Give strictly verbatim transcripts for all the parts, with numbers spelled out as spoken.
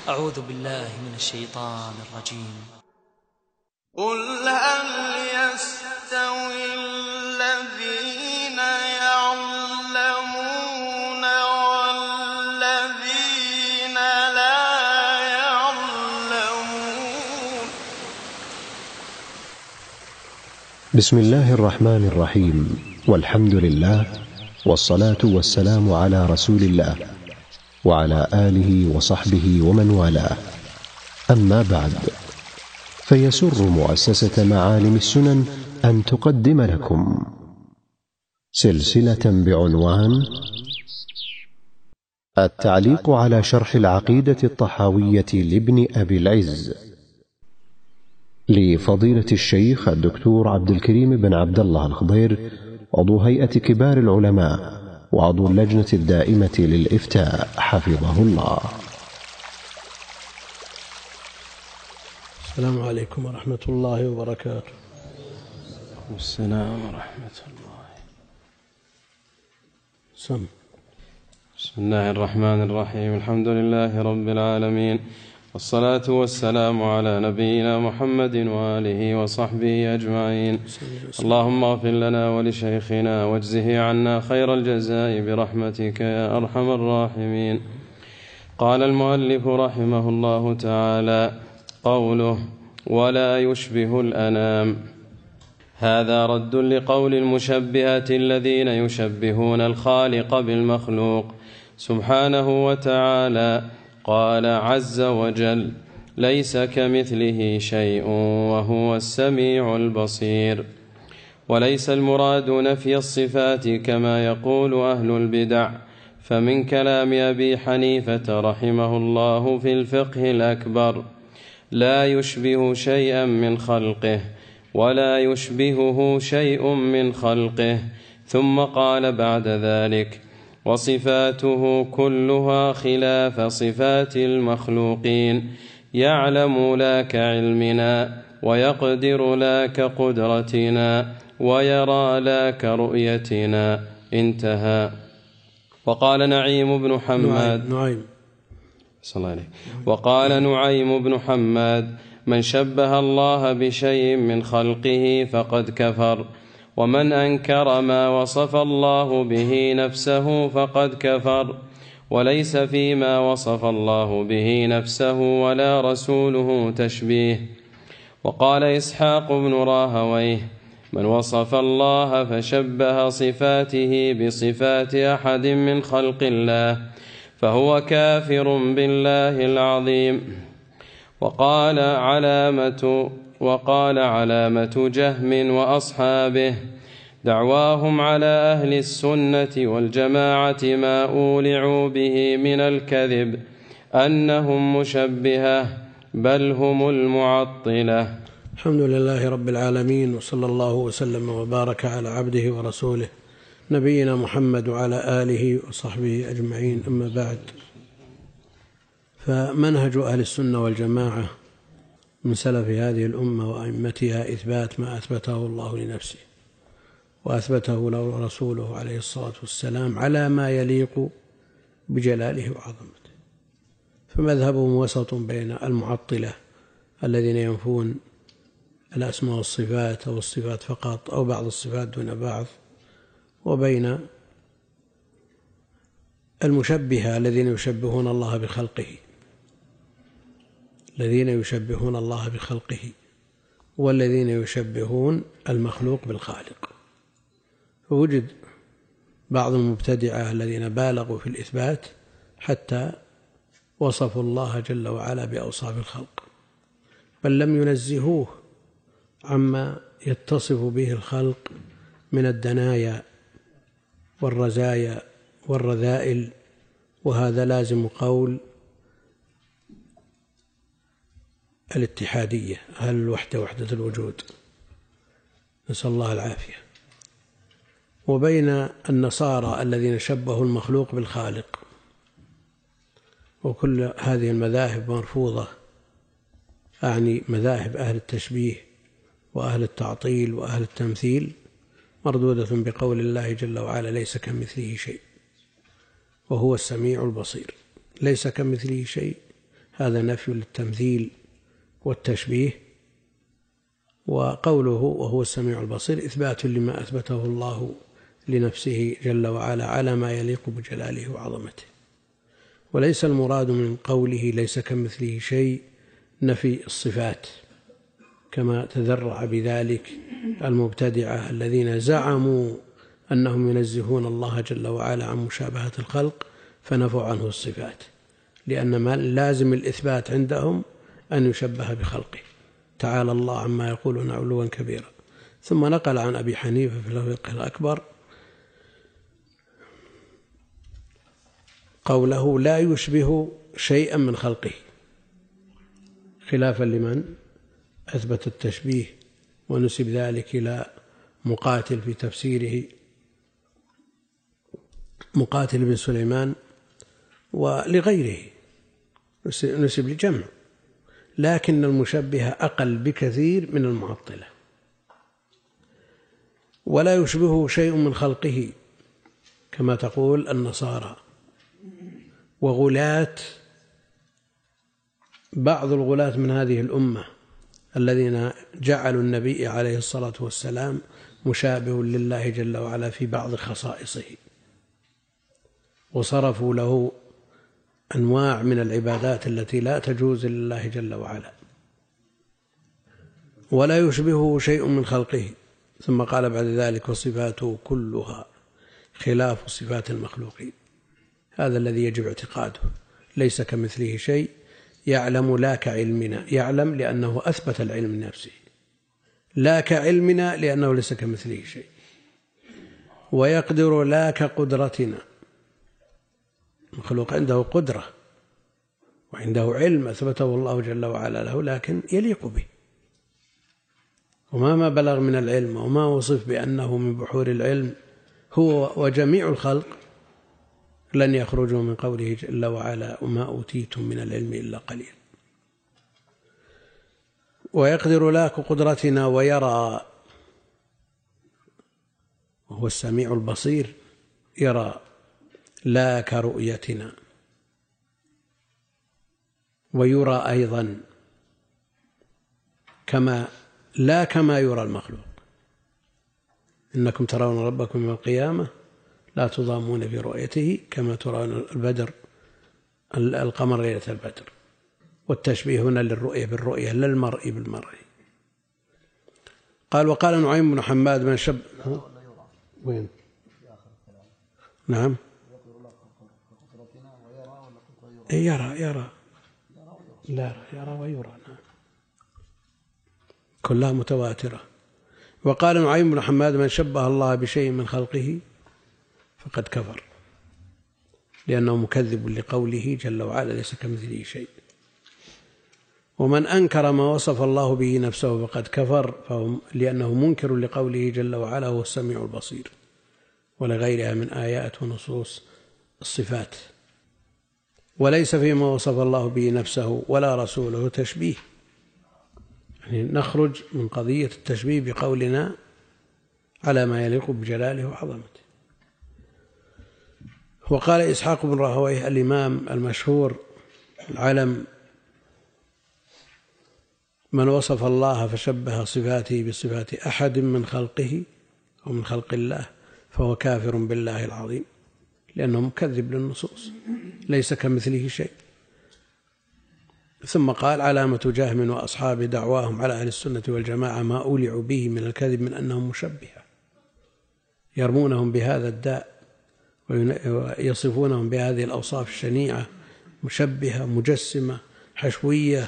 أعوذ بالله من الشيطان الرجيم. قل هل يستوي الذين يعلمون والذين لا يعلمون. بسم الله الرحمن الرحيم، والحمد لله، والصلاة والسلام على رسول الله وعلى آله وصحبه ومن والاه. أما بعد، فيسر مؤسسة معالم السنن أن تقدم لكم سلسلة بعنوان التعليق على شرح العقيدة الطحاوية لابن أبي العز لفضيلة الشيخ الدكتور عبد الكريم بن عبد الله الخضير، عضو هيئة كبار العلماء وعضو اللجنة الدائمة للإفتاء، حفظه الله. السلام عليكم ورحمة الله وبركاته. السلام ورحمة الله. سم. بسم الله الرحمن الرحيم. الحمد لله رب العالمين، والصلاة والسلام على نبينا محمد وآله وصحبه أجمعين. اللهم اغفر لنا ولشيخنا واجزه عنا خير الجزاء برحمتك يا أرحم الراحمين. قال المؤلف رحمه الله تعالى: قوله ولا يشبه الأنام، هذا رد لقول المشبهة الذين يشبهون الخالق بالمخلوق سبحانه وتعالى. قال عز وجل: ليس كمثله شيء وهو السميع البصير. وليس المراد نفي الصفات كما يقول أهل البدع، فمن كلام أبي حنيفة رحمه الله في الفقه الأكبر: لا يشبه شيئا من خلقه ولا يشبهه شيء من خلقه. ثم قال بعد ذلك: وصفاته كلها خلاف صفات المخلوقين، يعلم لا كعلمنا، ويقدر لا كقدرتنا، ويرى لا كرؤيتنا. انتهى. وقال نعيم بن حماد نعيم صلى الله عليه وقال نعيم بن حماد: من شبه الله بشيء من خلقه فقد كفر، ومن أنكر ما وصف الله به نفسه فقد كفر، وليس فيما وصف الله به نفسه ولا رسوله تشبيه. وقال إسحاق بن راهويه: من وصف الله فشبه صفاته بصفات أحد من خلق الله فهو كافر بالله العظيم. وقال علامة وقال علامة جهم وأصحابه: دعواهم على أهل السنة والجماعة ما أولعوا به من الكذب أنهم مشبهة، بل هم المعطلة. الحمد لله رب العالمين، وصلى الله وسلم وبارك على عبده ورسوله نبينا محمد وعلى آله وصحبه أجمعين. أما بعد، فمنهج أهل السنة والجماعة من سلف هذه الأمة وأئمتها إثبات ما أثبته الله لنفسه وأثبته له رسوله عليه الصلاة والسلام على ما يليق بجلاله وعظمته. فمذهبهم وسط بين المعطلة الذين ينفون الأسماء والصفات أو الصفات فقط أو بعض الصفات دون بعض، وبين المشبهة الذين يشبهون الله بخلقه الذين يشبهون الله بخلقه والذين يشبهون المخلوق بالخالق. فوجد بعض المبتدعة الذين بالغوا في الإثبات حتى وصفوا الله جل وعلا بأوصاف الخلق، بل لم ينزهوه عما يتصف به الخلق من الدنايا والرزايا والرذائل. وهذا لازم قول الاتحادية، أهل الوحدة وحدة الوجود، نسأل الله العافية. وبين النصارى الذين شبهوا المخلوق بالخالق. وكل هذه المذاهب مرفوضة، أعني مذاهب أهل التشبيه وأهل التعطيل وأهل التمثيل، مردودة بقول الله جل وعلا: ليس كمثله شيء وهو السميع البصير. ليس كمثله شيء، هذا نفي للتمثيل والتشبيه. وقوله وهو السميع البصير إثبات لما أثبته الله لنفسه جل وعلا على ما يليق بجلاله وعظمته، وليس المراد من قوله ليس كمثله شيء نفي الصفات كما تذرع بذلك المبتدعة الذين زعموا أنهم ينزهون الله جل وعلا عن مشابهة الخلق فنفوا عنه الصفات، لأن ما لازم الإثبات عندهم أن يشبه بخلقه تعالى الله عما يقولون علوا كبيرا. ثم نقل عن أبي حنيفة في الفقه الأكبر قوله لا يشبه شيئا من خلقه، خلافا لمن أثبت التشبيه ونسب ذلك إلى مقاتل في تفسيره، مقاتل بن سليمان ولغيره نسب لجمع، لكن المشبه أقل بكثير من المعطلة. ولا يشبه شيء من خلقه كما تقول النصارى وغلاة بعض الغلاة من هذه الأمة الذين جعلوا النبي عليه الصلاة والسلام مشابه لله جل وعلا في بعض خصائصه، وصرفوا له أنواع من العبادات التي لا تجوز لله جل وعلا. ولا يشبهه شيء من خلقه، ثم قال بعد ذلك وصفاته كلها خلاف صفات المخلوقين. هذا الذي يجب اعتقاده، ليس كمثله شيء، يعلم لا كعلمنا، يعلم لأنه أثبت العلم لنفسه، لا كعلمنا لأنه ليس كمثله شيء، ويقدر لا كقدرتنا. المخلوق عنده قدرة وعنده علم أثبته الله جل وعلا له، لكن يليق به، وما ما بلغ من العلم وما وصف بأنه من بحور العلم هو وجميع الخلق لن يخرجوا من قوله جل وعلا وما أوتيتم من العلم إلا قليل. ويقدر لا كقدرتنا ويرى، وهو السميع البصير، يرى لا كرؤيتنا، ويرى أيضا كما لا كما يرى المخلوق. إنكم ترون ربكم يوم القيامة لا تضامون في رؤيته كما ترون البدر القمر ليلة البدر. والتشبيه هنا للرؤية بالرؤية لا المرء بالمرء. قال وقال نعيم بن حماد من شب وين نعم يرى يرى لا يرى ويرى، نعم كلها متواترة. وقال نعيم بن حماد من شبه الله بشيء من خلقه فقد كفر، لأنه مكذب لقوله جل وعلا ليس كمثله شيء. ومن أنكر ما وصف الله به نفسه فقد كفر، فهو لأنه منكر لقوله جل وعلا هو السميع البصير، ولغيرها من آيات ونصوص الصفات. وليس فيما وصف الله به نفسه ولا رسوله تشبيه، يعني نخرج من قضية التشبيه بقولنا على ما يليق بجلاله وعظمته. وقال إسحاق بن راهويه الإمام المشهور العلم من وصف الله فشبه صفاته بصفات أحد من خلقه أو من خلق الله فهو كافر بالله العظيم، لأنه مكذب للنصوص ليس كمثله شيء. ثم قال علامة جهم وأصحاب دعواهم على أهل السنة والجماعة ما أولعوا به من الكذب من أنهم مشبهة، يرمونهم بهذا الداء ويصفونهم بهذه الأوصاف الشنيعة، مشبهة مجسمة حشوية،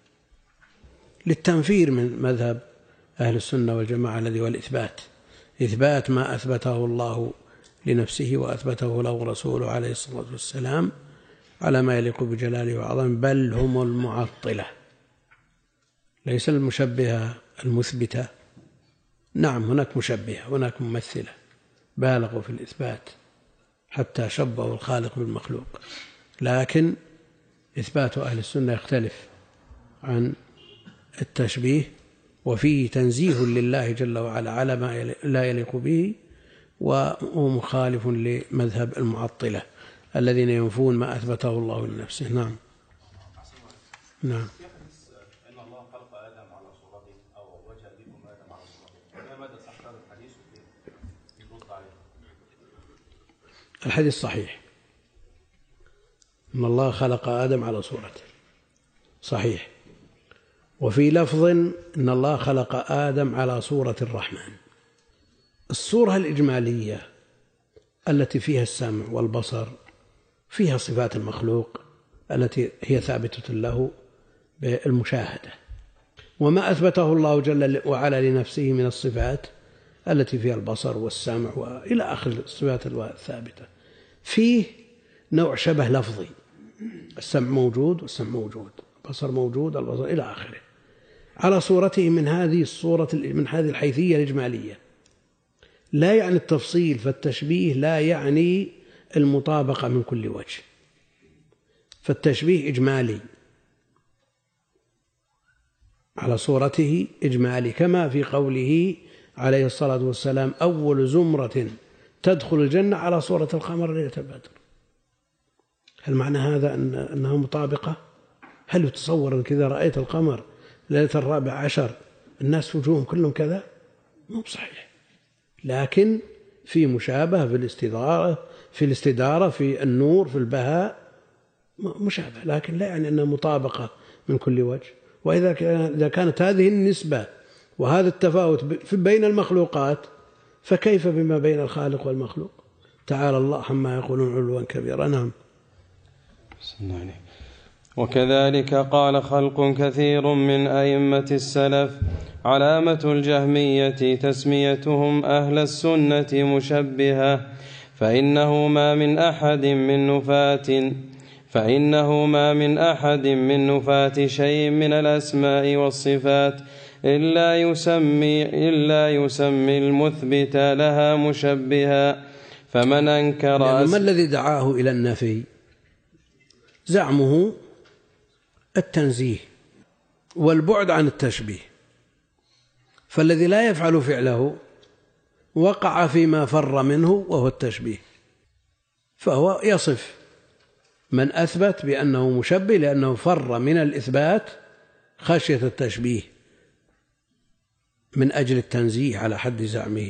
للتنفير من مذهب أهل السنة والجماعة الذي هو الإثبات، إثبات ما أثبته الله لنفسه وأثبته له رسوله عليه الصلاة والسلام على ما يليق بجلاله وعظمه. بل هم المعطلة، ليس المشبهة المثبتة. نعم هناك مشبهة، هناك ممثلة بالغوا في الإثبات حتى شبهوا الخالق بالمخلوق، لكن إثبات أهل السنة يختلف عن التشبيه، وفيه تنزيه لله جل وعلا على ما لا يليق به، وهو مخالف لمذهب المعطلة الذين ينفون ما أثبته الله لنفسه. نعم نعم. إن الله خلق آدم على صورته أو وجه أبيكم آدم على صورته، ما مدى صحة هذا الحديث يرد عليه؟ الحديث صحيح، إن الله خلق آدم على صورته صحيح. وفي لفظ إن الله خلق آدم على صورة الرحمن. الصورة الإجمالية التي فيها السمع والبصر، فيها صفات المخلوق التي هي ثابتة له بالمشاهدة، وما أثبته الله جل وعلا لنفسه من الصفات التي فيها البصر والسمع وإلى آخر الصفات الثابتة. فيه نوع شبه لفظي، السمع موجود والسمع موجود، البصر موجود البصر إلى آخره، على صورته من هذه الصورة من هذه الحيثية الإجمالية، لا يعني التفصيل. فالتشبيه لا يعني المطابقة من كل وجه، فالتشبيه إجمالي على صورته إجمالي، كما في قوله عليه الصلاة والسلام أول زمرة تدخل الجنة على صورة القمر ليلة البدر. هل معنى هذا أن أنها مطابقة؟ هل يتصور أن كذا رأيت القمر ليلة الرابع عشر الناس وجوههم كلهم كذا؟ مو صحيح، لكن في مشابهة في الاستدارة في الاستدارة في النور في البهاء مشابه، لكن لا يعني أنها مطابقة من كل وجه. وإذا كانت هذه النسبة وهذا التفاوت بين المخلوقات فكيف بما بين الخالق والمخلوق؟ تعالى الله عما يقولون علوا كبيرا. نعم. وكذلك قال خلق كثير من أئمة السلف علامة الجهمية تسميتهم أهل السنة مشبهة، فإنه ما من أحد من نفاة فإنه ما من أحد من نفاة شيء من الأسماء والصفات إلا يسمي إلا يسمي المثبت لها مشبها. فمن أنكر يعني ما الذي دعاه إلى النفي؟ زعمه التنزيه والبعد عن التشبيه، فالذي لا يفعل فعله وقع فيما فر منه وهو التشبيه، فهو يصف من أثبت بأنه مشبه لأنه فر من الإثبات خشية التشبيه من أجل التنزيه على حد زعمه.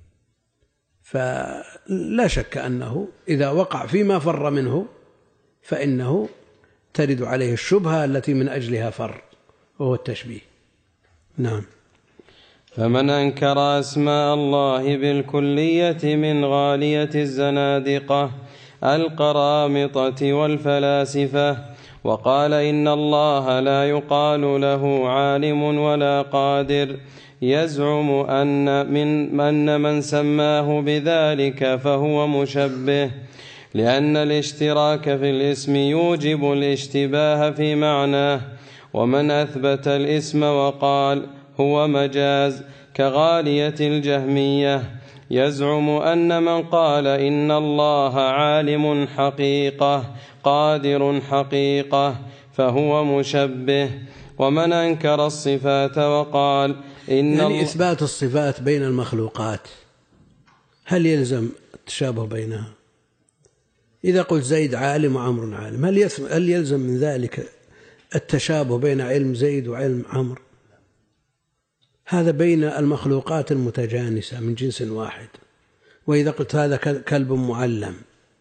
فلا شك أنه إذا وقع فيما فر منه فإنه ترد عليه الشبهة التي من أجلها فر وهو التشبيه. نعم. فمن أنكر أسماء الله بالكلية من غالية الزنادقة القرامطة والفلاسفة وقال إن الله لا يقال له عالم ولا قادر، يزعم أن من, أن من سماه بذلك فهو مشبه، لأن الاشتراك في الاسم يوجب الاشتباه في معناه. ومن أثبت الاسم وقال هو مجاز كغالية الجهمية يزعم أن من قال إن الله عالم حقيقة قادر حقيقة فهو مشبه. ومن أنكر الصفات وقال إن يعني إثبات الصفات بين المخلوقات هل يلزم التشابه بينها؟ إذا قلت زيد عالم وعمر عالم هل يلزم من ذلك التشابه بين علم زيد وعلم عمر؟ هذا بين المخلوقات المتجانسة من جنس واحد. وإذا قلت هذا كلب معلم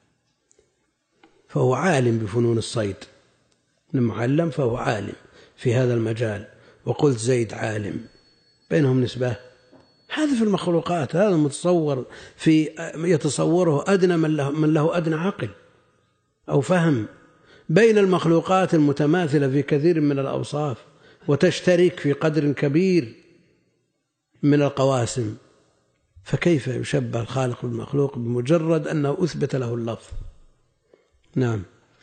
فهو عالم بفنون الصيد، المعلم فهو عالم في هذا المجال، وقلت زيد عالم، بينهم نسبة. هذا في المخلوقات، هذا المتصور في يتصوره أدنى من له, من له أدنى عقل أو فهم. بين المخلوقات المتماثلة في كثير من الأوصاف وتشترك في قدر كبير من القواسم، فكيف يشبه الخالق بالمخلوق بمجرد أنه أثبت له اللفظ؟ نعم.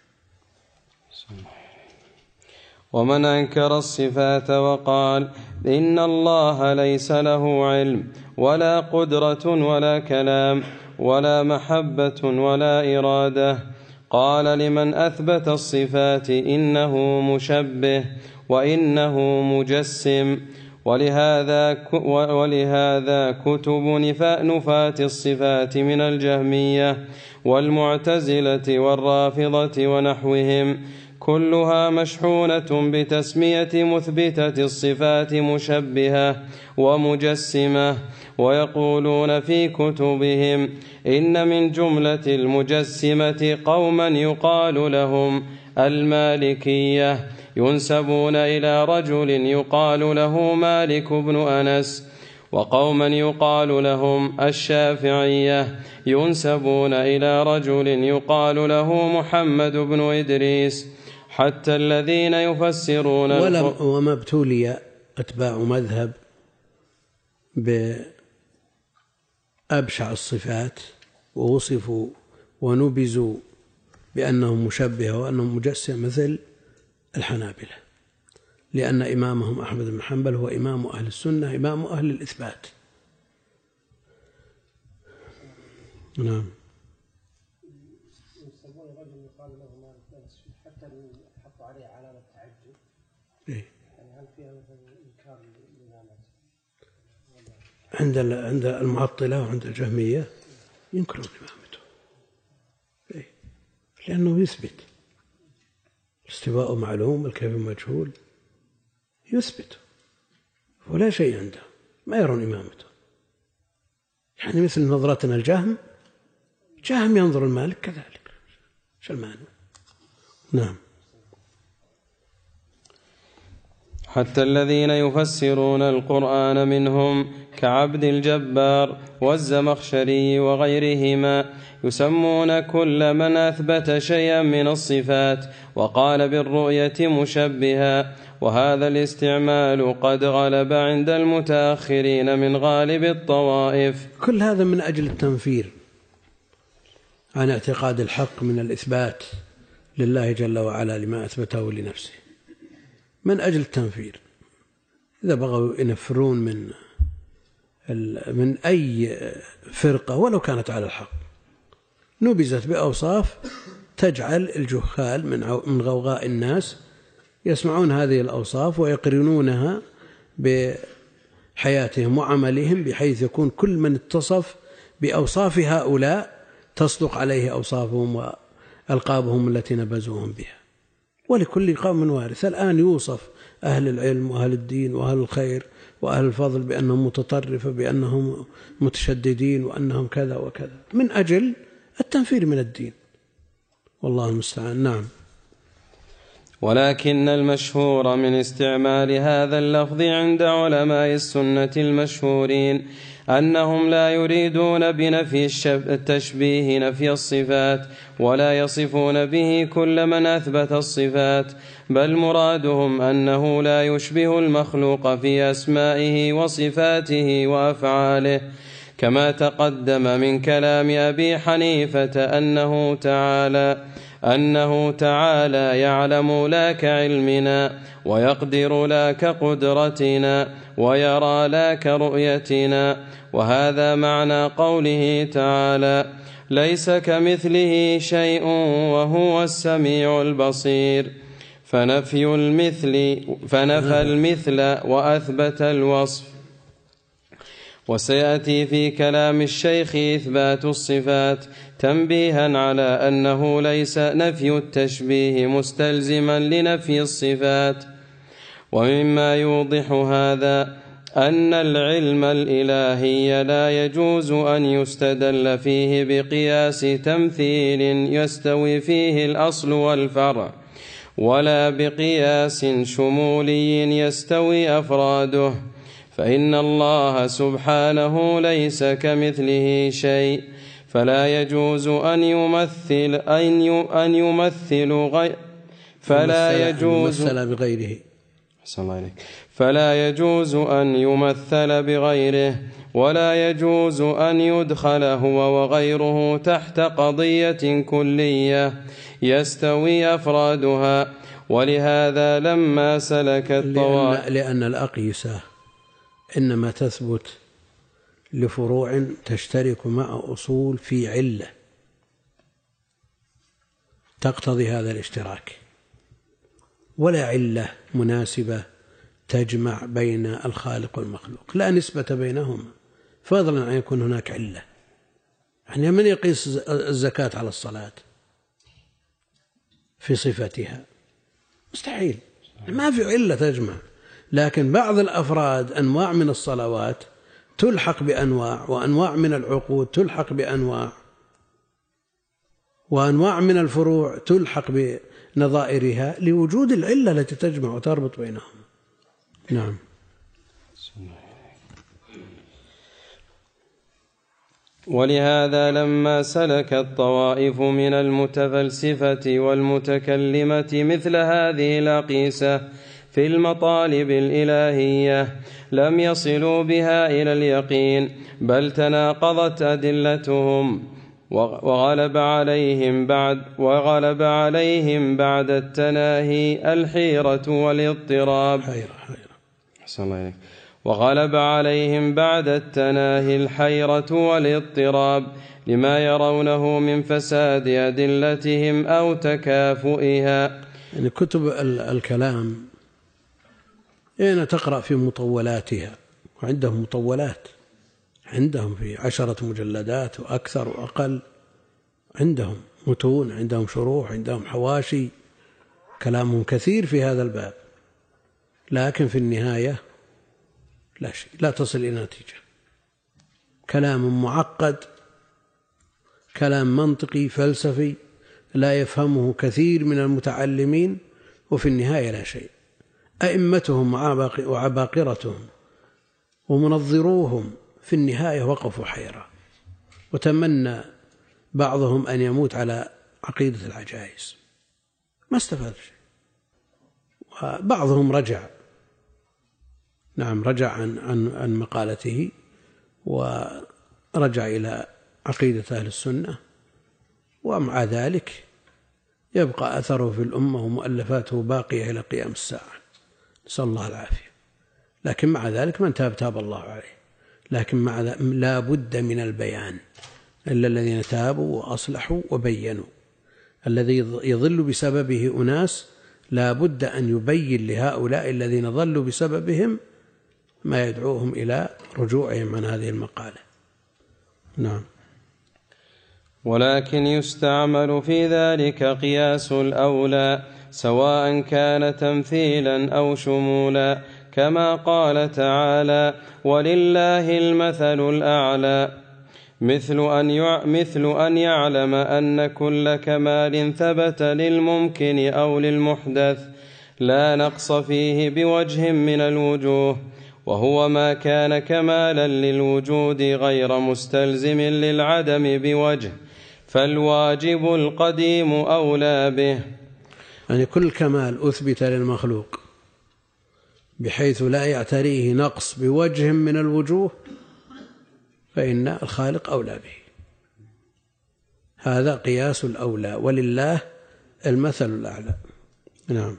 ومن أنكر الصفات وقال إن الله ليس له علم ولا قدرة ولا كلام ولا محبة ولا إرادة، قال لمن أثبت الصفات إنه مشبه وإنه مجسم. ولهذا ولهذا كتب نفاة الصفات من الجهمية والمعتزلة والرافضة ونحوهم كلها مشحونة بتسمية مثبتة الصفات مشبهة ومجسمة، ويقولون في كتبهم إن من جملة المجسمة قوما يقال لهم المالكية، ينسبون إلى رجل يقال له مالك بن أنس، وقوما يقال لهم الشافعية، ينسبون إلى رجل يقال له محمد بن إدريس، حتى الذين يفسرون وما ابتلي أتباع مذهب بأبشع الصفات ووصفوا ونبزوا بأنهم مشبهة وأنهم مجسم مثل الحنابلة، لأن إمامهم أحمد بن حنبل هو إمام أهل السنة، إمام أهل الإثبات. نعم. عند عند المعطلة وعند الجهمية ينكرون إمامته، لأنه يثبت الاستواء معلوم الكيف مجهول، يثبت ولا شيء عنده، ما يرون إمامته. يعني مثل نظرتنا الجهم، جهم ينظر المالك كذلك، شو المعنى؟ نعم. حتى الذين يفسرون القرآن منهم كعبد الجبار والزمخشري وغيرهما يسمون كل من أثبت شيئا من الصفات وقال بالرؤية مشبها، وهذا الاستعمال قد غلب عند المتأخرين من غالب الطوائف. كل هذا من أجل التنفير عن اعتقاد الحق من الإثبات لله جل وعلا لما أثبته لنفسه، من أجل التنفير. إذا بغوا ينفرون من من أي فرقة ولو كانت على الحق نبذت بأوصاف تجعل الجهال من غوغاء الناس يسمعون هذه الأوصاف ويقرنونها بحياتهم وعملهم، بحيث يكون كل من اتصف بأوصاف هؤلاء تصدق عليه أوصافهم وألقابهم التي نبذوهم بها. ولكل قوم وارث. الآن يوصف أهل العلم وأهل الدين وأهل الخير وأهل الفضل بأنهم متطرفة، بأنهم متشددين، وأنهم كذا وكذا، من أجل التنفير من الدين، والله المستعان. نعم. ولكن المشهور من استعمال هذا اللفظ عند علماء السنة المشهورين أنهم لا يريدون بنفي التشبيه نفي الصفات، ولا يصفون به كل من أثبت الصفات، بل مرادهم أنه لا يشبه المخلوق في أسمائه وصفاته وأفعاله، كما تقدم من كلام أبي حنيفة أنه تعالى أنه تعالى يعلم لا كعلمنا، ويقدر لا كقدرتنا، ويرى لا كرؤيتنا. وهذا معنى قوله تعالى ليس كمثله شيء وهو السميع البصير، فنفي المثل فنفى المثل وأثبت الوصف. وسيأتي في كلام الشيخ إثبات الصفات تنبيها على أنه ليس نفي التشبيه مستلزما لنفي الصفات. ومما يوضح هذا أن العلم الإلهي لا يجوز أن يستدل فيه بقياس تمثيل يستوي فيه الأصل والفرع، ولا بقياس شمولي يستوي أفراده، فإن الله سبحانه ليس كمثله شيء، فلا يجوز أن يمثل أن يمثل غير فلا يجوز بغيره فلا يجوز أن يمثل بغيره، ولا يجوز أن يدخل هو وغيره تحت قضية كلية يستوي أفرادها. ولهذا لما سلك الطوائف لأن, لأن الأقيسة إنما تثبت لفروع تشترك مع أصول في علة تقتضي هذا الاشتراك، ولا علة مناسبة تجمع بين الخالق والمخلوق، لا نسبة بينهما، فضلا عن يكون هناك علة. يعني من يقيس الزكاة على الصلاة في صفتها؟ مستحيل، ما في علة تجمع. لكن بعض الأفراد أنواع من الصلوات تلحق بأنواع، وأنواع من العقود تلحق بأنواع، وأنواع من الفروع تلحق بنظائرها لوجود العلة التي تجمع وتربط بينهم. نعم. ولهذا لما سلك الطوائف من المتفلسفة والمتكلمة مثل هذه الأقيسة في المطالب الإلهية لم يصلوا بها إلى اليقين، بل تناقضت أدلتهم وغلب عليهم بعد وغلب عليهم بعد التناهي الحيرة والاضطراب. حيرة حيرة. أحسن الله إليك. وغلب عليهم بعد التناهي الحيرة والاضطراب لما يرونه من فساد أدلتهم أو تكافؤها. يعني كتب الكلام هنا تقرأ في مطولاتها، وعندهم مطولات، عندهم في عشرة مجلدات وأكثر وأقل، عندهم متون، عندهم شروح، عندهم حواشي، كلامهم كثير في هذا الباب، لكن في النهاية لا شيء، لا تصل إلى نتيجة. كلام معقد، كلام منطقي فلسفي لا يفهمه كثير من المتعلمين، وفي النهاية لا شيء. أئمتهم وعباقرتهم ومنظروهم في النهاية وقفوا حيرة، وتمنى بعضهم أن يموت على عقيدة العجائز، ما استفاد شيء. وبعضهم رجع، نعم رجع عن, عن, عن مقالته ورجع إلى عقيدة أهل السنة، ومع ذلك يبقى أثره في الأمة ومؤلفاته باقية إلى قيام الساعة، نسأل الله العافية. لكن مع ذلك من تاب تاب الله عليه، لكن مع ذلك لا بد من البيان، إلا الذين تابوا وأصلحوا وبينوا. الذي يضل بسببه أناس لا بد أن يبين لهؤلاء الذين ضلوا بسببهم ما يدعوهم إلى رجوعهم عن هذه المقالة. نعم. ولكن يستعمل في ذلك قياس الأولى سواء كان تمثيلا أو شمولا، كما قال تعالى: ولله المثل الأعلى، مثل أن مثل أن يعلم أن كل كمال ثبت للممكن أو للمحدث لا نقص فيه بوجه من الوجوه، وهو ما كان كمالا للوجود غير مستلزم للعدم بوجه، فالواجب القديم أولى به. يعني كل كمال أثبت للمخلوق بحيث لا يعتريه نقص بوجه من الوجوه فإن الخالق أولى به، هذا قياس الأولى، ولله المثل الأعلى. نعم.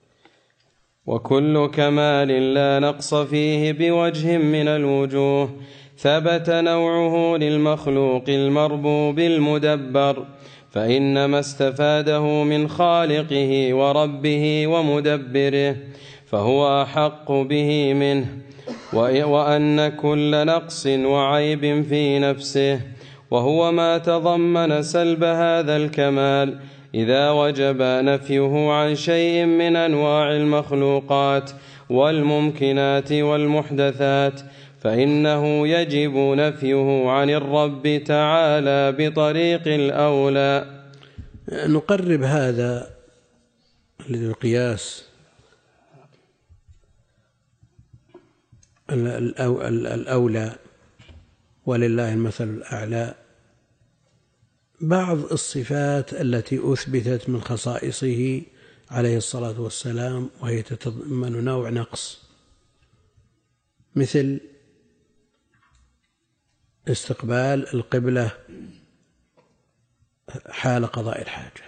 وكل كمال لا نقص فيه بوجه من الوجوه ثبت نوعه للمخلوق المربوب المدبر، فإنما استفاده من خالقه وربه ومدبره فهو أحق به منه، وأن كل نقص وعيب في نفسه وهو ما تضمن سلب هذا الكمال إذا وجب نفيه عن شيء من أنواع المخلوقات والممكنات والمحدثات فإنه يجب نفيه عن الرب تعالى بطريق الأولى. نقرب هذا للقياس الأولى ولله المثل الأعلى بعض الصفات التي أثبتت من خصائصه عليه الصلاة والسلام وهي تتضمن نوع نقص، مثل استقبال القبلة حال قضاء الحاجة،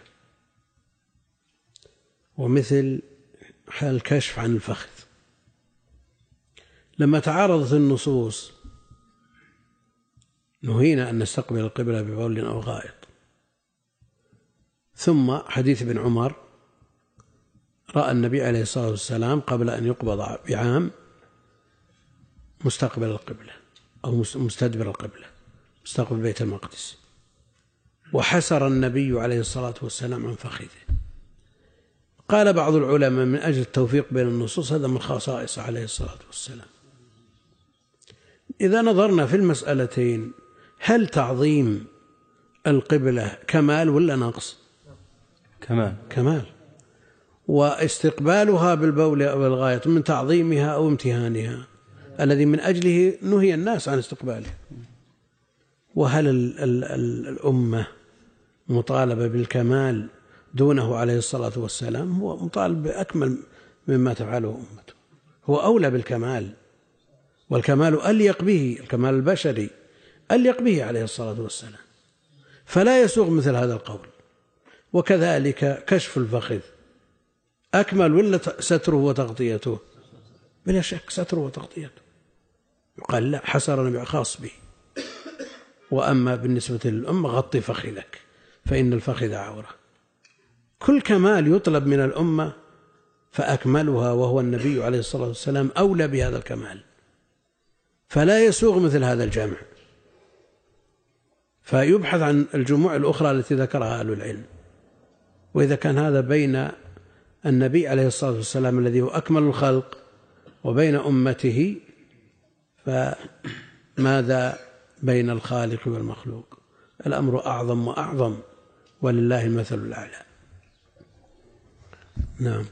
ومثل حال الكشف عن الفخذ. لما تعارضت النصوص نهينا أن نستقبل القبلة ببول أو غائط. ثم حديث ابن عمر رأى النبي عليه الصلاة والسلام قبل أن يقبض بعام مستقبل القبلة أو مستدبر القبلة مستقبل بيت المقدس، وحسر النبي عليه الصلاة والسلام عن فخذه. قال بعض العلماء من أجل التوفيق بين النصوص هذا من خصائص عليه الصلاة والسلام. إذا نظرنا في المسألتين هل تعظيم القبلة كمال ولا نقص؟ كمال. كمال. واستقبالها بالبول أو الغاية من تعظيمها أو امتهانها الذي من أجله نهي الناس عن استقباله. وهل ال ال ال الأمة مطالبة بالكمال دونه عليه الصلاة والسلام؟ هو مطالب بأكمل مما تفعله أمته، هو أولى بالكمال، والكمال أليق به، الكمال البشري أليق به عليه الصلاة والسلام، فلا يسوغ مثل هذا القول. وكذلك كشف الفخذ أكمل ولا ستره وتغطيته؟ بلا شك ستره وتغطيته. يقال لا، حسر النبي خاص به. وأما بالنسبة للأمة غطي فخذك فإن الفخذ عورة. كل كمال يطلب من الأمة فأكملها وهو النبي عليه الصلاة والسلام أولى بهذا الكمال، فلا يسوغ مثل هذا الجمع، فيبحث عن الجموع الأخرى التي ذكرها أهل العلم. وإذا كان هذا بين النبي عليه الصلاة والسلام الذي هو أكمل الخلق وبين أمته، فماذا بين الخالق والمخلوق؟ الأمر أعظم وأعظم، ولله المثل الأعلى. نعم.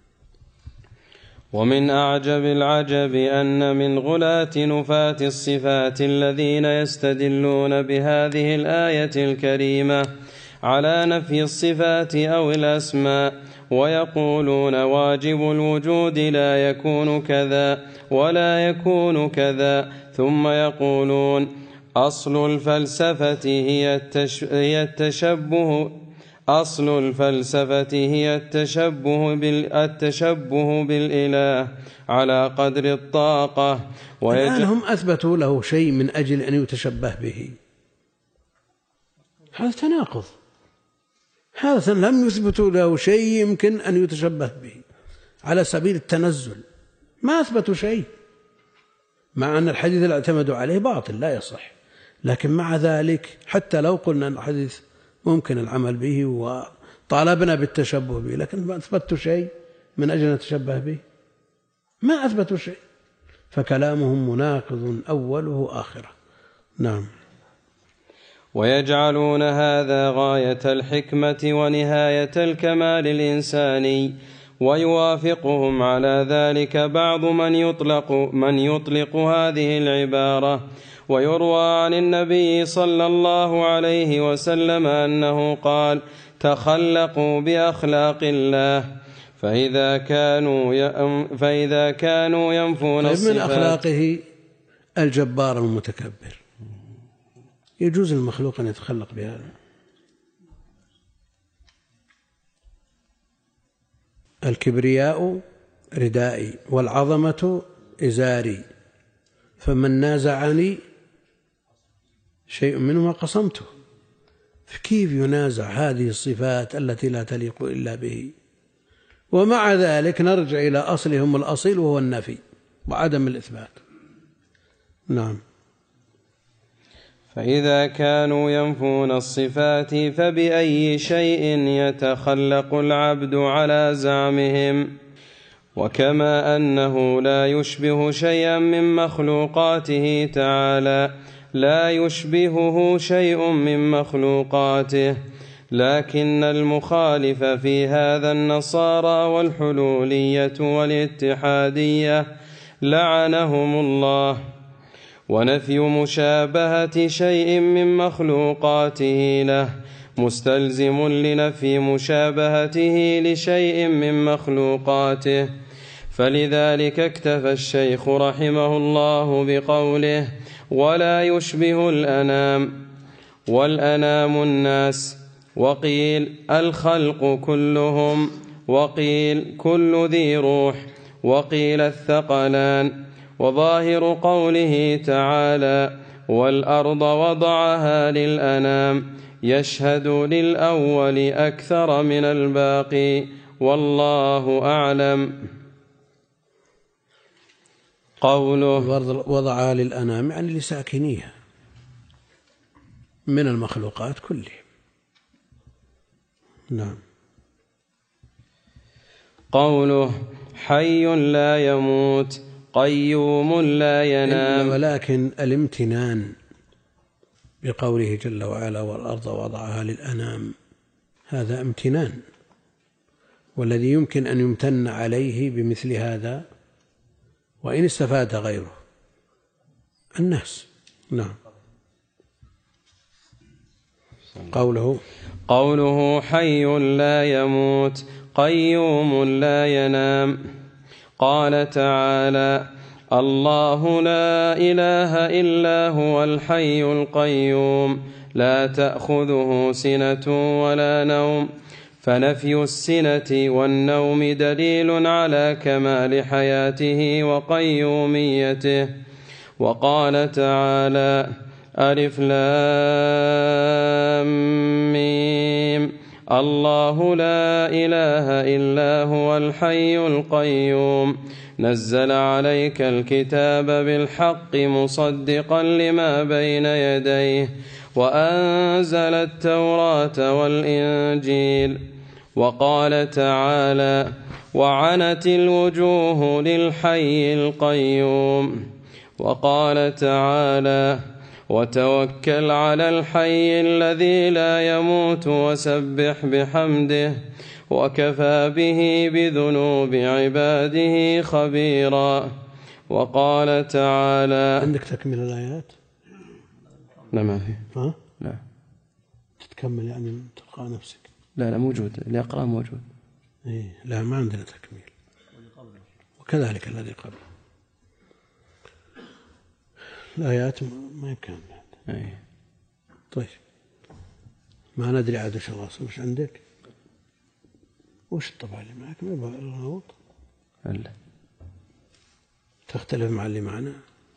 ومن أعجب العجب أن من غلاة نفاة الصفات الذين يستدلون بهذه الآية الكريمة على نفي الصفات أو الأسماء ويقولون واجب الوجود لا يكون كذا ولا يكون كذا، ثم يقولون أصل الفلسفة هي التشبه أصل الفلسفة هي التشبه, التشبه بالإله على قدر الطاقة. الآن هم أثبتوا له شيء من أجل أن يتشبه به، هذا تناقض. هذا لم يثبتوا له شيء يمكن أن يتشبه به على سبيل التنزل، ما أثبتوا شيء، مع أن الحديث اللي اعتمدوا عليه باطل لا يصح. لكن مع ذلك حتى لو قلنا أن الحديث ممكن العمل به وطالبنا بالتشبه به، لكن ما أثبتوا شيء من أجل أن نتشبه به، ما أثبتوا شيء، فكلامهم مناقض أوله آخره. نعم. ويجعلون هذا غاية الحكمة ونهاية الكمال الإنساني، ويوافقهم على ذلك بعض من يطلق, من يطلق هذه العبارة. ويروى عن النبي صلى الله عليه وسلم أنه قال: تخلقوا بأخلاق الله فإذا كانوا فإذا كانوا ينفون الصفات. من أخلاقه الجبار المتكبر، يجوز المخلوق أن يتخلق بهذا. الكبرياء ردائي والعظمة إزاري، فمن نازعني شيء منهما قصمته. فكيف ينازع هذه الصفات التي لا تليق إلا به؟ ومع ذلك نرجع إلى أصلهم الأصيل وهو النفي وعدم الإثبات. نعم. فإذا كانوا ينفون الصفات فبأي شيء يتخلق العبد على زعمهم؟ وكما أنه لا يشبه شيئا من مخلوقاته تعالى لا يشبهه شيء من مخلوقاته، لكن المخالف في هذا النصارى والحلولية والاتحادية لعنهم الله. ونفي مشابهة شيء من مخلوقاته له مستلزم لنفي مشابهته لشيء من مخلوقاته. فلذلك اكتفى الشيخ رحمه الله بقوله: ولا يشبه الأنام، والأنام الناس، وقيل الخلق كلهم، وقيل كل ذي روح، وقيل الثقلان. وظاهر قوله تعالى: والأرض وضعها للأنام يشهد للأول أكثر من الباقي، والله أعلم. قوله وضعها للأنام يعني لساكنيها من المخلوقات كلها. نعم. قوله حي لا يموت قيوم لا ينام. ولكن الامتنان بقوله جل وعلا والأرض وضعها للأنام هذا امتنان، والذي يمكن أن يمتن عليه بمثل هذا وإن استفاد غيره الناس. نعم. قوله قوله حي لا يموت قيوم لا ينام. قال تعالى الله لا إله إلا هو الحي القيوم لا تأخذه سنة ولا نوم، فنفي السنة والنوم دليل على كمال حياته وقيوميته. وقال تعالى ألف لام ميم الله لا إله إلا هو الحي القيوم نزل عليك الكتاب بالحق مصدقا لما بين يديه وأنزل التوراة والإنجيل. وقال تعالى وعنت الوجوه للحي القيوم. وقال تعالى وتوكل على الحي الذي لا يموت وسبح بحمده وكفى به بذنوب عباده خبيرا. وقال تعالى عندك تكمل الآيات؟ لا ما في. ها؟ لا تتكمل يعني تلقى نفسك؟ لا لا موجود، اللي أقرأ موجود. إيه لا ما عندنا تكميل، وكذلك الذي قبله الآيات ما يمكن. أيه. طيب ما ندري عاد وش الأصل وش عندك؟ وش الطبع اللي معك؟ ما يبغى الغوط؟ لا تختلف مع اللي معنا؟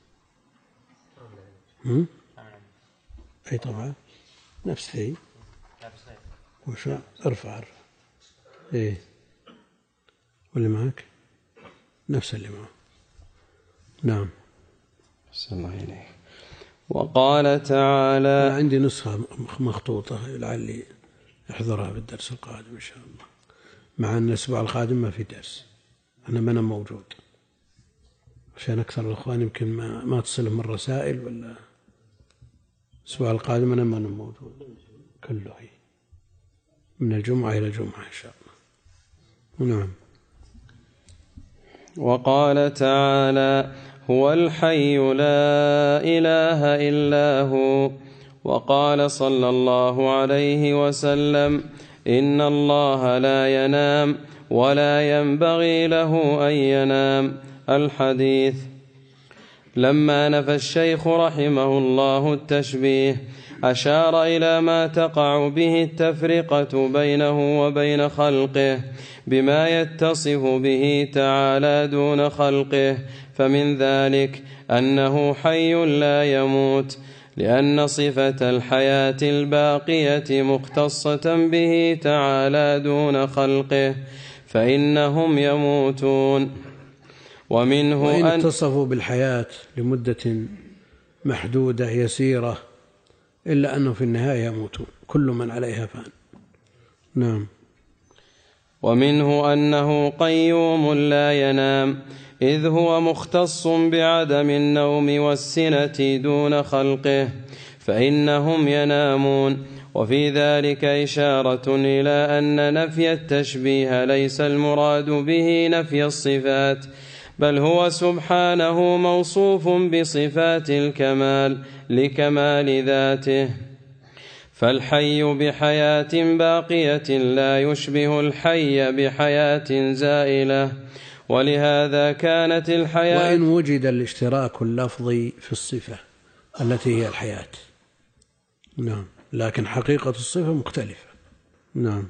هم؟ أي طبعا نفس ذي. وش ارفع ارفع إيه واللي معك نفس اللي معه. نعم. بسم الله إليه. وقال تعالى عندي نسخة مخطوطة لعلي احضرها بالدرس القادم إن شاء الله، مع أن الأسبوع القادم ما في درس، أنا ما أنا موجود عشان أكثر الأخوان يمكن ما, ما تصلهم الرسائل، ولا الأسبوع القادم أنا ما أنا موجود كله هي من الجمعة إلى الجمعة إن شاء الله. نعم. وقال تعالى هو الحي لا إله إلا هو. وقال صلى الله عليه وسلم إن الله لا ينام ولا ينبغي له أن ينام. الحديث. لما نفى الشيخ رحمه الله التشبيه أشار إلى ما تقع به التفرقة بينه وبين خلقه بما يتصف به تعالى دون خلقه، فمن ذلك أنه حي لا يموت، لأن صفة الحياة الباقية مختصة به تعالى دون خلقه فإنهم يموتون. ومنه وإن أن اتصفوا بالحياة لمدة محدودة يسيرة إلا أنه في النهاية يموتون، كل من عليها فان. نعم. ومنه أنه قيوم لا ينام، إذ هو مختص بعدم النوم والسنة دون خلقه فإنهم ينامون. وفي ذلك إشارة إلى أن نفي التشبيه ليس المراد به نفي الصفات، بل هو سبحانه موصوف بصفات الكمال لكمال ذاته، فالحي بحياة باقية لا يشبه الحي بحياة زائلة، ولهذا كانت الحياة وإن وجد الاشتراك اللفظي في الصفة التي هي الحياة. نعم. لكن حقيقة الصفة مختلفة. نعم.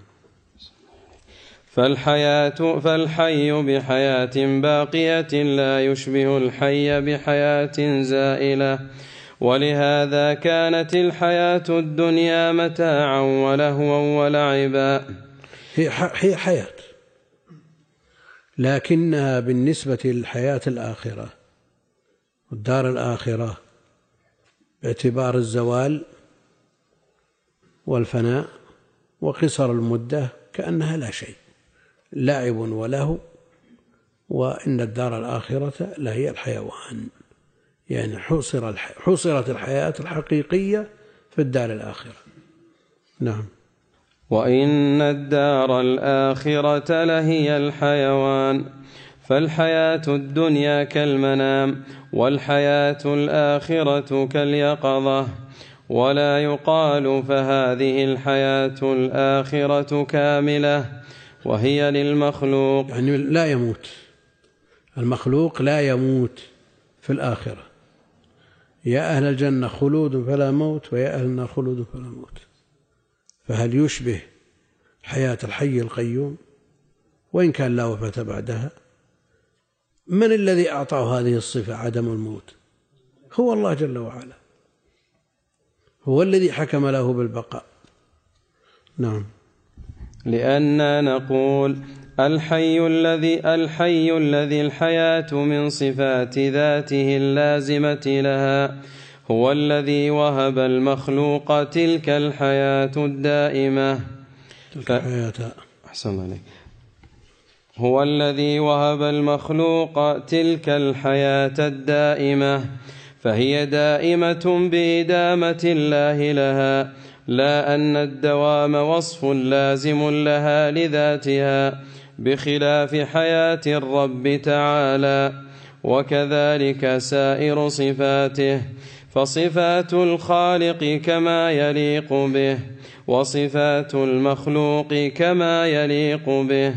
فالحياة فالحي بحياة باقية لا يشبه الحي بحياة زائلة، ولهذا كانت الحياة الدنيا متاعا ولهوا ولعبا. هي حياة، لكنها بالنسبة للحياة الآخرة والدار الآخرة باعتبار الزوال والفناء وقصر المدة كأنها لا شيء، لعب وله، وإن الدار الآخرة لهي الحيوان، يعني حصر حصرت الحياة الحقيقية في الدار الآخرة. نعم. وإن الدار الآخرة لهي الحيوان، فالحياة الدنيا كالمنام، والحياة الآخرة كاليقظة. ولا يقال فهذه الحياة الآخرة كاملة وهي للمخلوق، يعني لا يموت المخلوق، لا يموت في الآخرة. يا أهل الجنة خلود فلا موت، ويا أهل النار خلود فلا موت. فهل يشبه حياة الحي القيوم وإن كان لا وفاة بعدها؟ من الذي أعطاه هذه الصفة عدم الموت؟ هو الله جل وعلا، هو الذي حكم له بالبقاء. نعم. لأننا نقول الحي الذي الحي الذي الحياة من صفات ذاته اللازمة لها، هو الذي وهب المخلوق تلك الحياة الدائمة. تلك الحياة أحسن عليك. هو الذي وهب المخلوق تلك الحياة الدائمة، فهي دائمة بإدامة الله لها، لا أن الدوام وصف لازم لها لذاتها، بخلاف حياة الرب تعالى. وكذلك سائر صفاته، فصفات الخالق كما يليق به، وصفات المخلوق كما يليق به.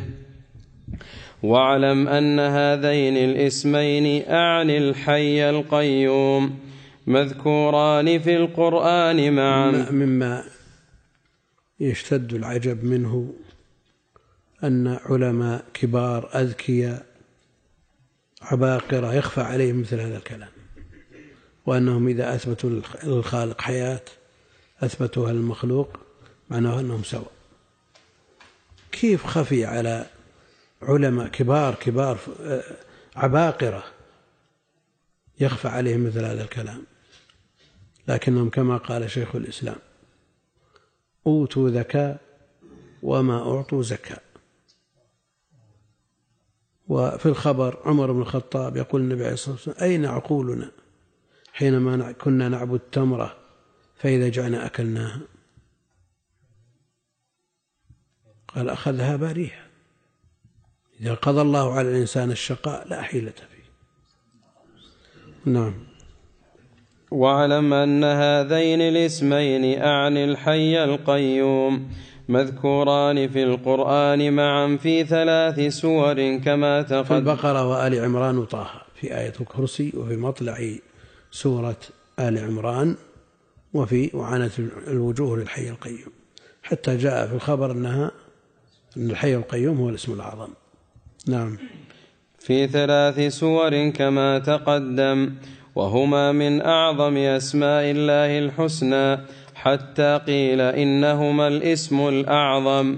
واعلم أن هذين الاسمين أعني الحي القيوم مذكوران في القرآن معا. مما يشتد العجب منه أن علماء كبار أذكياء عباقرة يخفى عليهم مثل هذا الكلام، وأنهم إذا أثبتوا للخالق حياة أثبتوها للمخلوق، معناه أنهم سواء. كيف خفي على علماء كبار كبار عباقرة يخفى عليهم مثل هذا الكلام؟ لكنهم كما قال شيخ الإسلام: أوتوا ذكاء وما أعطوا زكاء. وفي الخبر عمر بن الخطاب يقول النبي عليه الصلاة والسلام: أين عقولنا حينما كنا نعبد تمرة فإذا جعنا أكلناها؟ قال: أخذها باريها. إذا قضى الله على الإنسان الشقاء لا حيلة فيه. نعم. واعلم أن هذين الاسمين أعني الحي القيوم مذكوران في القرآن معا في ثلاث سور كما تقدم: في البقرة وآل عمران وطه، في آية الكرسي، وفي مطلع سورة آل عمران، وفي وعنة الوجوه للحي القيوم، حتى جاء في الخبر أنها أن الحي القيوم هو الاسم الأعظم. نعم. في ثلاث سور كما تقدم، وهما من أعظم أسماء الله الحسنى، حتى قيل إنهما الاسم الأعظم،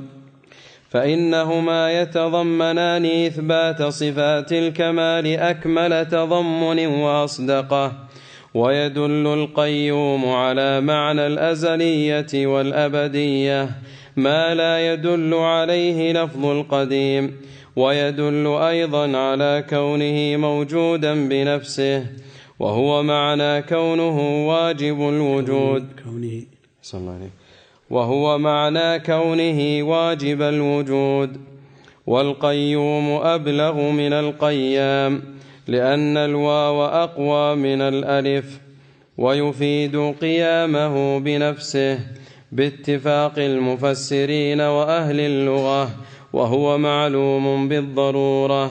فإنهما يتضمنان إثبات صفات الكمال أكمل تضمن وأصدقه. ويدل القيوم على معنى الأزلية والأبدية ما لا يدل عليه لفظ القديم، ويدل أيضا على كونه موجودا بنفسه، وهو معنى كونه واجب الوجود كونه صلى الله عليه وهو معنى كونه واجب الوجود. والقيوم أبلغ من القيام، لأن الواو أقوى من الألف، ويفيد قيامه بنفسه باتفاق المفسرين وأهل اللغة، وهو معلوم بالضرورة.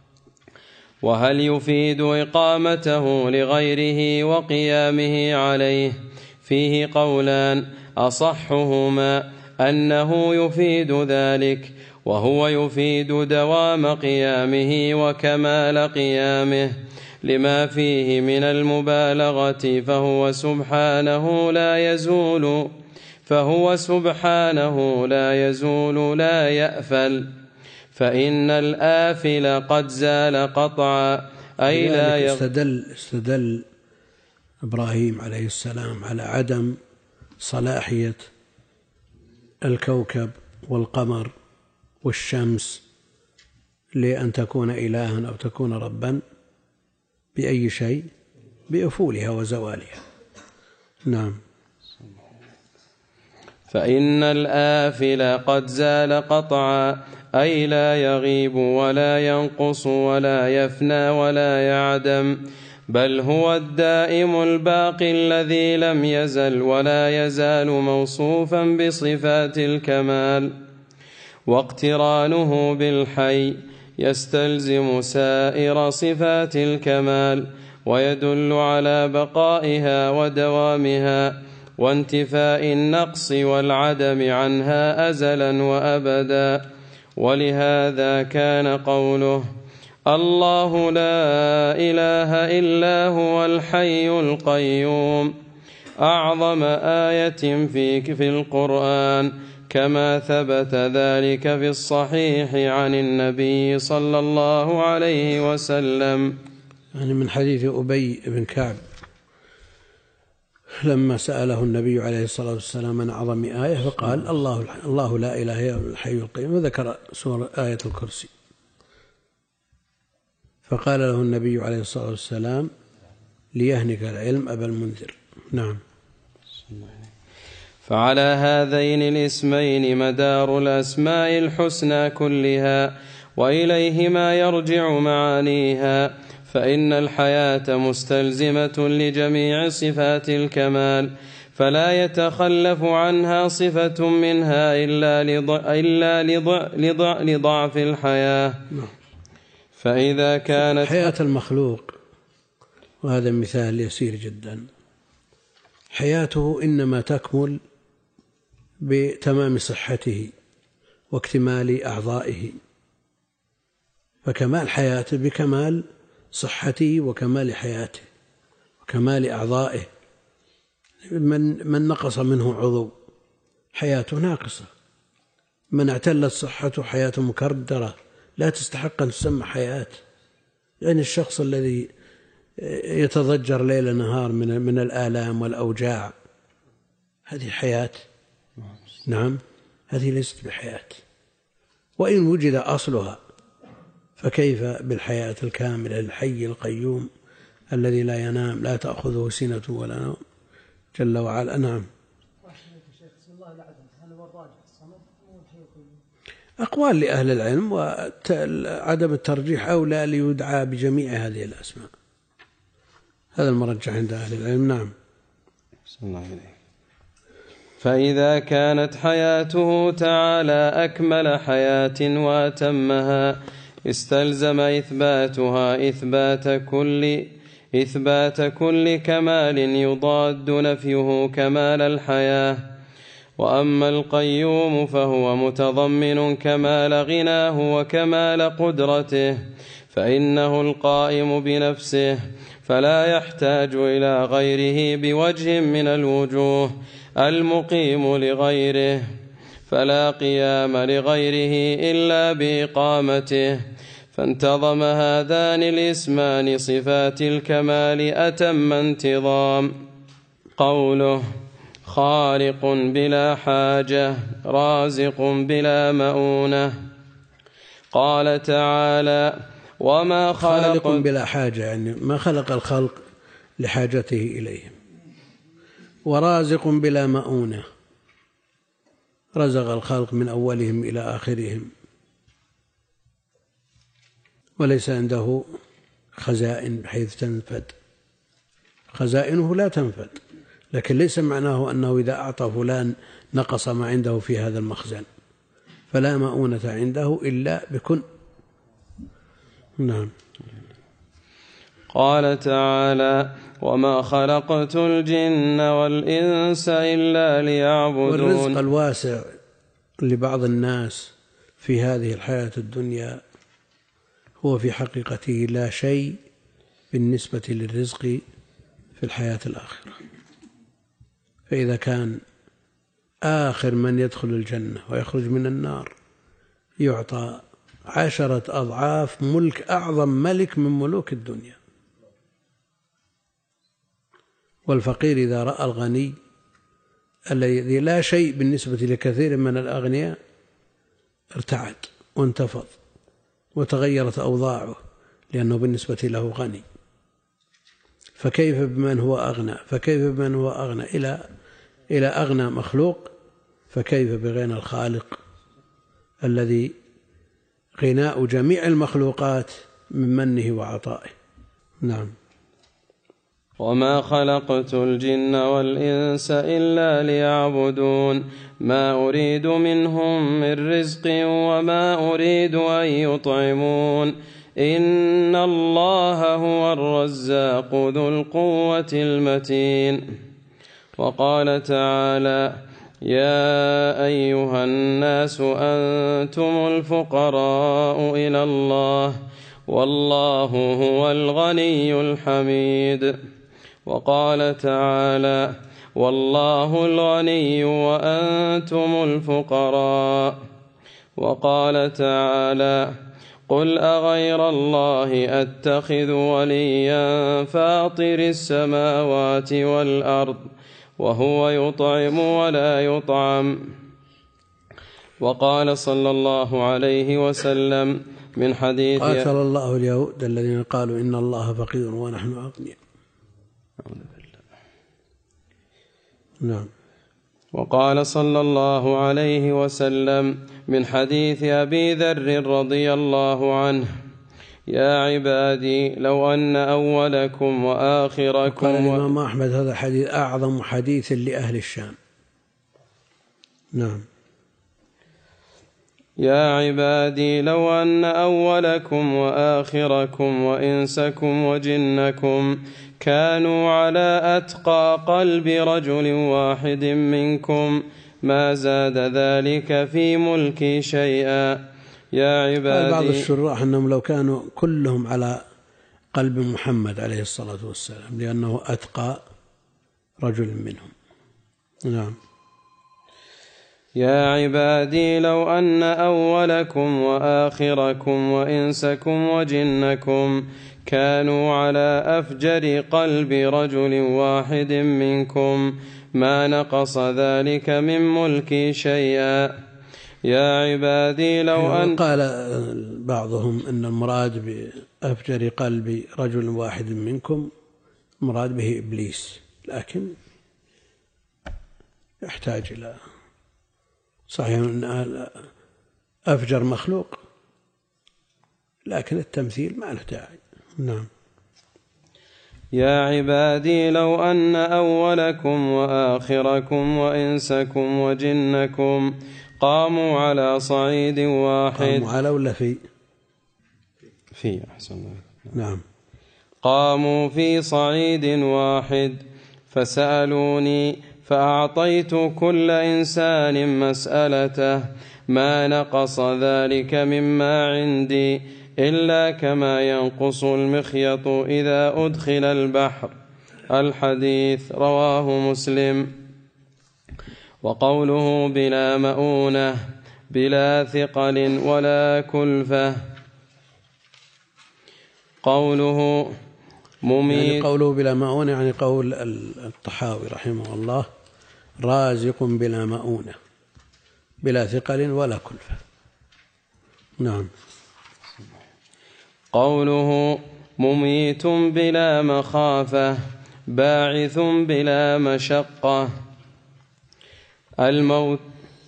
وهل يفيد إقامته لغيره وقيامه عليه؟ فيه قولان، أصحهما أنه يفيد ذلك، وهو يفيد دوام قيامه وكمال قيامه، لما فيه من المبالغة، فهو سبحانه لا يزول فهو سبحانه لا يزول لا يأفل، فإن الآفل قد زال قطعا، أي لا يغ... استدل, استدل إبراهيم عليه السلام على عدم صلاحية الكوكب والقمر والشمس لأن تكون إلها أو تكون ربا بأي شيء؟ بأفولها وزوالها. نعم. فإن الآفل قد زال قطعا، أي لا يغيب ولا ينقص ولا يفنى ولا يعدم، بل هو الدائم الباقي الذي لم يزل ولا يزال موصوفا بصفات الكمال، واقترانه بالحي يستلزم سائر صفات الكمال، ويدل على بقائها ودوامها وانتفاء النقص والعدم عنها أزلا وأبدا. ولهذا كان قوله الله لا إله إلا هو الحي القيوم أعظم آية في القرآن، كما ثبت ذلك في الصحيح عن النبي صلى الله عليه وسلم. يعني من حديث أبي بن كعب لما سأله النبي عليه الصلاة والسلام عن أعظم آية فقال الله الله لا إله إلا الحي القيوم، وذكر سورة آية الكرسي، فقال له النبي عليه الصلاة والسلام ليهنك العلم أبا المنذر. نعم. فعلى هذين الاسمين مدار الأسماء الحسنى كلها، وإليهما يرجع معانيها، فإن الحياة مستلزمة لجميع صفات الكمال، فلا يتخلف عنها صفة منها إلا لضع إلا لضع لضع لضعف الحياة. فإذا كانت حياة المخلوق، وهذا مثال يسير جدا، حياته إنما تكمل بتمام صحته واكتمال أعضائه، فكمال حياته بكمال صحته وكمال حياته وكمال أعضائه. من من نقص منه عضو حياته ناقصة، من اعتلت صحته حياته مكردرة لا تستحق أن تسمى حياة. يعني الشخص الذي يتضجر ليل نهار من من الآلام والأوجاع، هذه حياة؟ نعم، هذه ليست بحياة. وإن وجد أصلها فكيف بالحياة الكاملة الحي القيوم الذي لا ينام لا تأخذه سنة ولا نوم جل وعلا. نعم. أقوال لأهل العلم، وعدم الترجيح أولى ليدعى بجميع هذه الأسماء، هذا المرجح عند أهل العلم. نعم. فإذا كانت حياته تعالى أكمل حياة وأتمها، استلزم إثباتها إثبات كل إثبات كل كمال يضاد نفيه كمال الحياة. وأما القيوم فهو متضمن كمال غناه وكمال قدرته، فإنه القائم بنفسه فلا يحتاج إلى غيره بوجه من الوجوه، المقيم لغيره فلا قيام لغيره إلا بإقامته. فانتظم هذان الاسمان صفات الكمال أتم انتظام. قوله خالق بلا حاجة رازق بلا مؤونة. قال تعالى وما خلق, خالق بلا حاجة، يعني ما خلق الخلق لحاجته إليهم، ورازق بلا مؤونة، رزق الخلق من أولهم إلى آخرهم، وليس عنده خزائن بحيث تنفد، خزائنه لا تنفد، لكن ليس معناه أنه إذا أعطى فلان نقص ما عنده في هذا المخزن، فلا مؤونة عنده إلا بكن. نعم. قال تعالى وما خلقت الجن والإنس إلا ليعبدون. والرزق الواسع لبعض الناس في هذه الحياة الدنيا هو في حقيقته لا شيء بالنسبة للرزق في الحياة الآخرة. فإذا كان آخر من يدخل الجنة ويخرج من النار يعطى عشرة أضعاف ملك أعظم ملك من ملوك الدنيا، والفقير إذا رأى الغني الذي لا شيء بالنسبة لكثير من الأغنياء ارتعد وانتفض وتغيرت أوضاعه لأنه بالنسبة له غني، فكيف بمن هو أغنى فكيف بمن هو أغنى إلى إلى أغنى مخلوق، فكيف بغنى الخالق الذي غناء جميع المخلوقات من منه وعطائه. نعم. وما خلقت الجن والإنس إلا ليعبدون ما أريد منهم من رزق وما أريد أن يطعمون إن الله هو الرزاق ذو القوة المتين. وقال تعالى يا أيها الناس أنتم الفقراء إلى الله والله هو الغني الحميد. وقال تعالى والله الغني وأنتم الفقراء. وقال تعالى قل أغير الله أتخذ وليا فاطر السماوات والأرض وهو يطعم ولا يطعم. وقال صلى الله عليه وسلم من حديث قاتل الله اليهود الذين قالوا إن الله فقير ونحن أغنياء. نعم. وقال صلى الله عليه وسلم من حديث أبي ذر رضي الله عنه يا عبادي لو أن أولكم وآخركم. قال الإمام أحمد هذا حديث أعظم حديث لأهل الشام. نعم. يا عبادي لو أن أولكم وآخركم وإنسكم وجنكم كانوا على أتقى قلب رجل واحد منكم ما زاد ذلك في ملكي شيئا. يا عبادي. بعض الشراح أنهم لو كانوا كلهم على قلب محمد عليه الصلاة والسلام لأنه أتقى رجل منهم. نعم. يا عبادي لو أن أولكم وآخركم وإنسكم وجنكم كانوا على أفجر قلب رجل واحد منكم ما نقص ذلك من ملكي شيئا. يا عبادي لو أن. قال بعضهم أن المراد بأفجر قلب رجل واحد منكم مراد به إبليس، لكن يحتاج إلى صحيح أن أفجر مخلوق، لكن التمثيل ما له داعي. نعم. يا عبادي لو أن أولكم وآخركم وإنسكم وجنكم قاموا على صعيد واحد. قاموا على ولا في؟ في أحسن. نعم. قاموا في صعيد واحد فسألوني فأعطيت كل إنسان مسألته ما نقص ذلك مما عندي إلا كما ينقص المخيط إذا أدخل البحر. الحديث رواه مسلم. وقوله بلا مؤونة بلا ثقل ولا كلفة قوله مميت. يعني قوله بلا مؤونة يعني قول الطحاوي رحمه الله رازق بلا مؤونة بلا ثقل ولا كلفة. نعم. قوله مميت بلا مخافة باعث بلا مشقة. الموت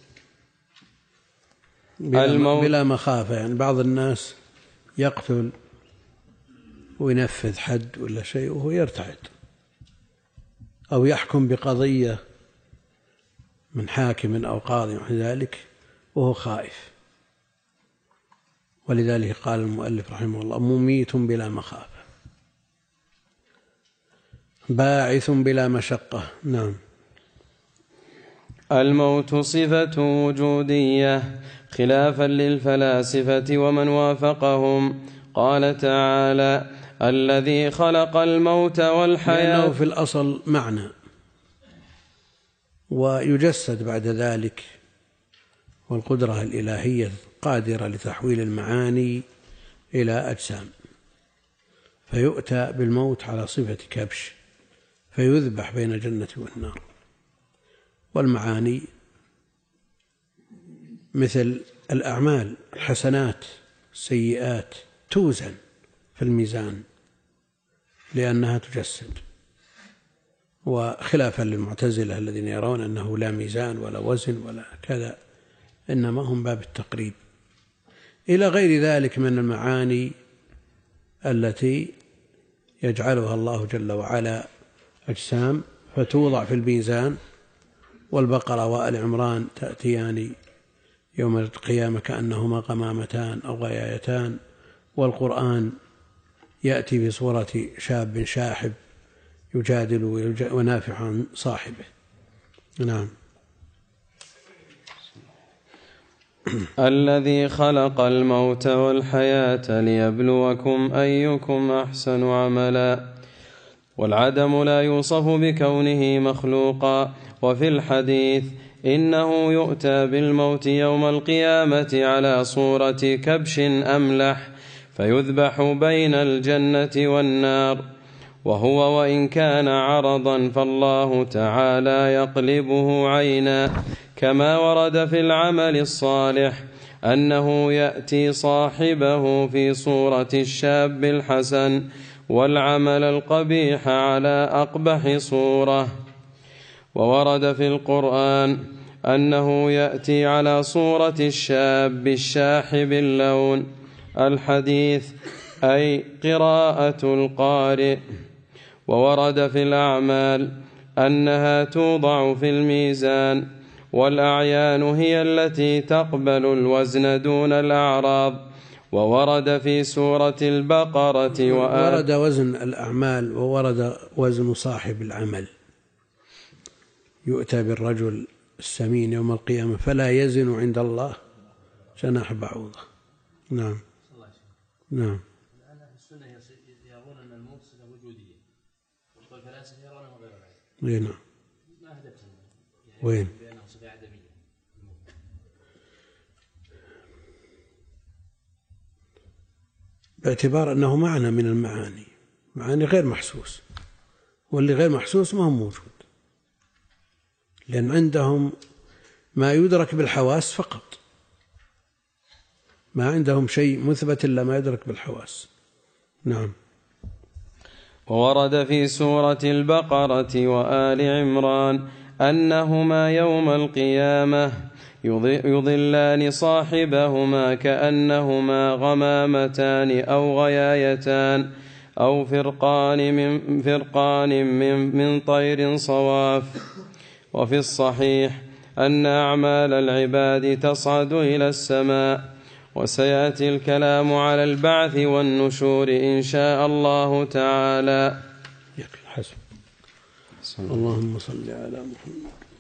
بلا, الموت بلا مخافة يعني بعض الناس يقتل وينفذ حد ولا شيء وهو يرتعد، أو يحكم بقضية من حاكم أو قاضي وحد ذلك وهو خائف. ولذلك قال المؤلف رحمه الله مميت بلا مخافة باعث بلا مشقة. نعم. الموت صفة وجودية خلافا للفلاسفة ومن وافقهم. قال تعالى الذي خلق الموت والحياة. لأنه في الأصل معنى ويجسد بعد ذلك، والقدرة الإلهية قادرة لتحويل المعاني إلى أجسام، فيؤتى بالموت على صفة كبش فيذبح بين الجنة والنار. والمعاني مثل الأعمال الحسنات السيئات توزن في الميزان لأنها تجسد، وخلافا للمعتزلة الذين يرون أنه لا ميزان ولا وزن ولا كذا، إنما هم باب التقريب، إلى غير ذلك من المعاني التي يجعلها الله جل وعلا أجسام فتوضع في الميزان. والبقرة وآل عمران تأتيان يوم القيامة كأنهما غمامتان أو غيايتان، والقرآن يأتي في صورة شاب شاحب يجادل ونافع عن صاحبه. نعم. الذي خلق الموت والحياة ليبلوكم أيكم أحسن عملا. والعدم لا يوصف بكونه مخلوقا. وفي الحديث إنه يؤتى بالموت يوم القيامة على صورة كبش أملح فيذبح بين الجنة والنار، وهو وإن كان عرضا فالله تعالى يقلبه عينا، كما ورد في العمل الصالح أنه يأتي صاحبه في صورة الشاب الحسن، والعمل القبيح على أقبح صورة. وورد في القرآن أنه يأتي على صورة الشاب الشاحب اللون. الحديث أي قراءة القارئ. وورد في الأعمال أنها توضع في الميزان، والأعيان هي التي تقبل الوزن دون الأعراض. وورد في سورة البقرة وآل ورد وزن الأعمال وورد وزن صاحب العمل، يؤتى بالرجل السمين يوم القيامة فلا يزن عند الله جناح بعوضة. نعم. نعم. الآن أهل السنة يرون أن الموت صفة وجودية، والفلاسفة يرونه غير ذلك. أي نعم. ما أهدفهم يعني وين؟ بأنه صفة عدمية. باعتبار أنه معنى من المعاني، معاني غير محسوس، واللي غير محسوس ما هو موجود، لأن عندهم ما يدرك بالحواس فقط، ما عندهم شيء مثبت إلا ما يدرك بالحواس. نعم. وورد في سورة البقرة وآل عمران أنهما يوم القيامة يضلان صاحبهما كأنهما غمامتان أو غيايتان أو فرقان من, فرقان من, من طير صواف. وفي الصحيح أن أعمال العباد تصعد إلى السماء. وسيأتي الكلام على البعث والنشور إن شاء الله تعالى. حسن. اللهم صل على محمد.